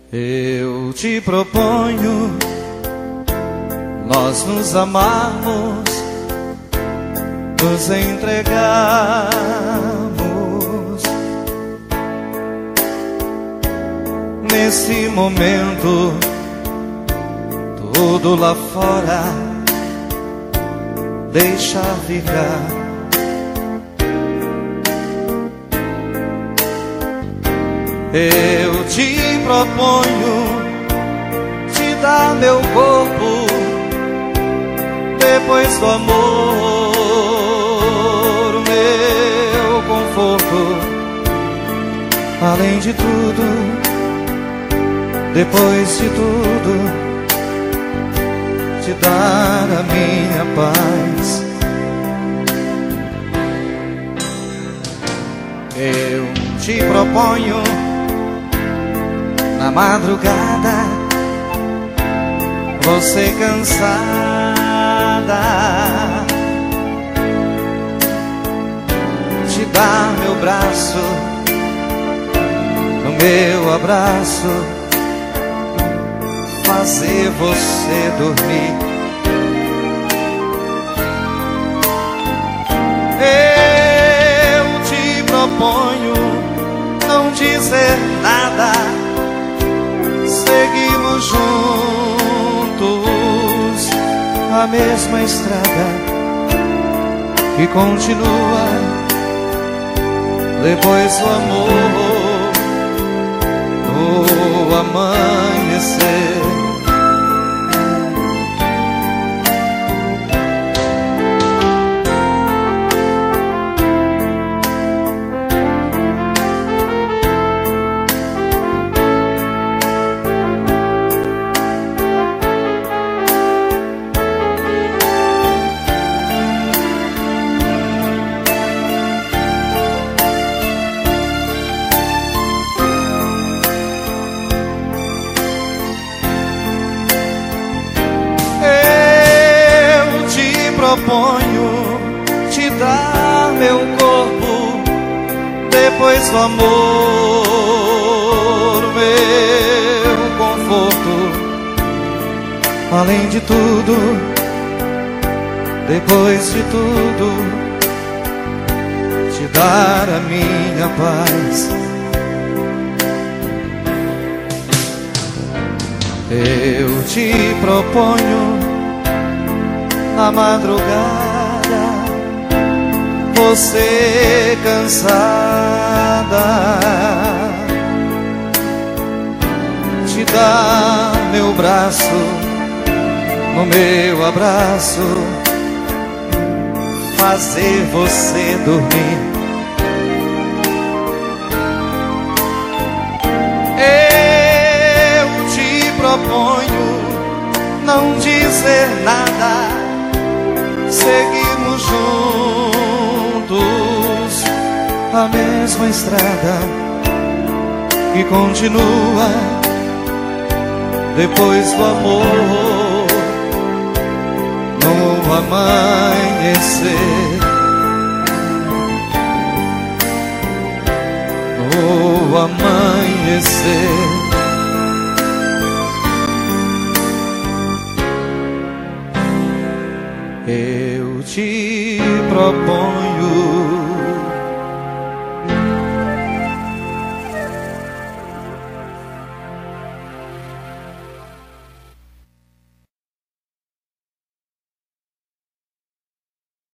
Eu te proponho nós nos amarmos, nos entregarmos. Nesse momento, tudo lá fora deixa ficar. Eu te proponho te dar meu corpo, depois do amor, o meu conforto. Além de tudo, depois de tudo, te dar a minha paz. Eu te proponho na madrugada, você cansada, te dar meu braço, no meu abraço, fazer você dormir. Eu te proponho não dizer nada, seguimos juntos a mesma estrada que continua depois do amor, no amanhecer. Proponho te dar meu corpo, depois do amor, meu conforto. Além de tudo, depois de tudo, te dar a minha paz. Eu te proponho na madrugada, você cansada, te dar meu braço, no meu abraço, fazer você dormir. Eu te proponho não dizer nada, seguimos juntos a mesma estrada que continua depois do amor, no amanhecer, no amanhecer. Eu te proponho